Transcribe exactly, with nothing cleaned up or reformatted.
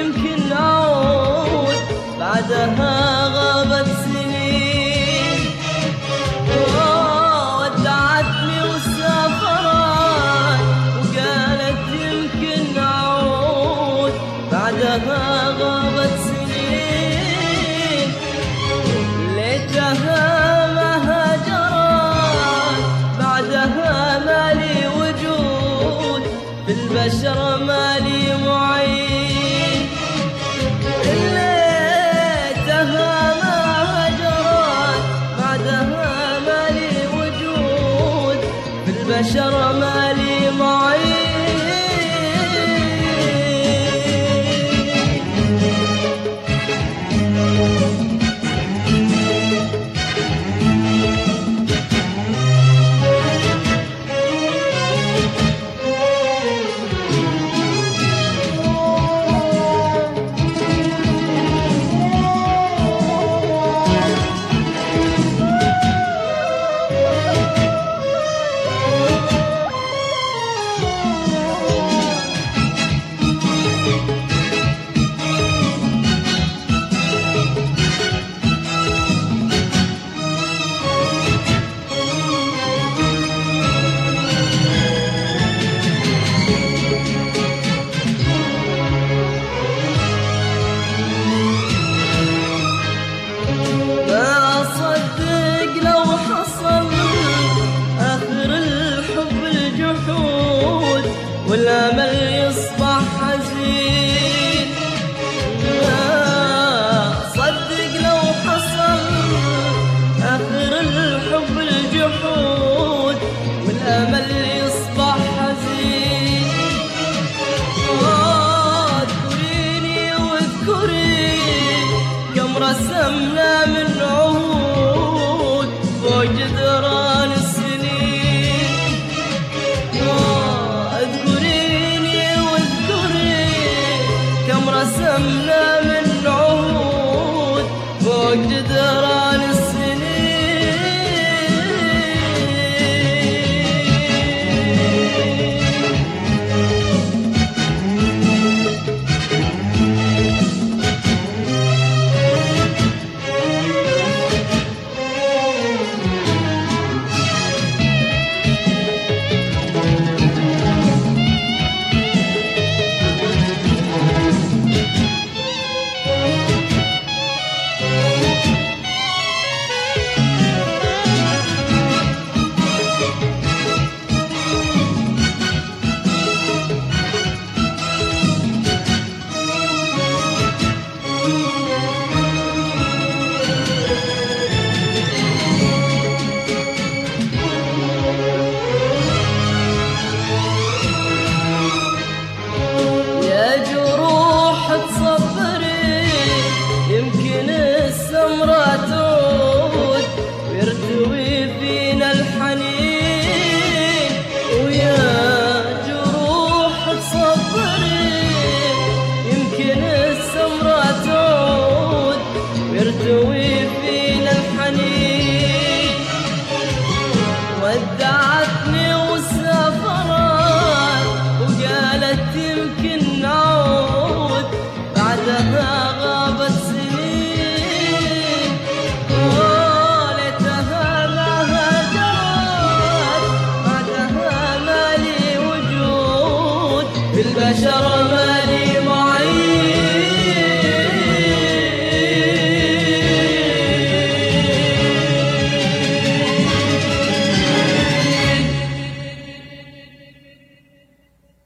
يمكن أعود بعدها غابت سنين. ودعتني وسافرت وقالت يمكن أعود بعدها غابت سنين. ليتها ما هاجرت بعدها مالي وجود بالبشر مالي معين. ليتها ما هاجرت بعدها مالي وجود بالبشر مالي معين. والأمل يصبح حزين. ما صدق لو حصل آخر الحب الجحود والأمل يصبح حزين. اذكريني واذكري كم رسمنا من عهود فوق جدران السنين. رسمنا من عهود فوق جدران تصبري يمكن السمرة تعود ويرتوي فينا الحنين. ويا جروح تصبري يمكن السمرة تعود ويرتوي فينا الحنين. ودعتني وسافرت وقالت يمكن نعود بعدها غابت سنين. ليتها ما هاجرت بعدها مالي وجود بالبشر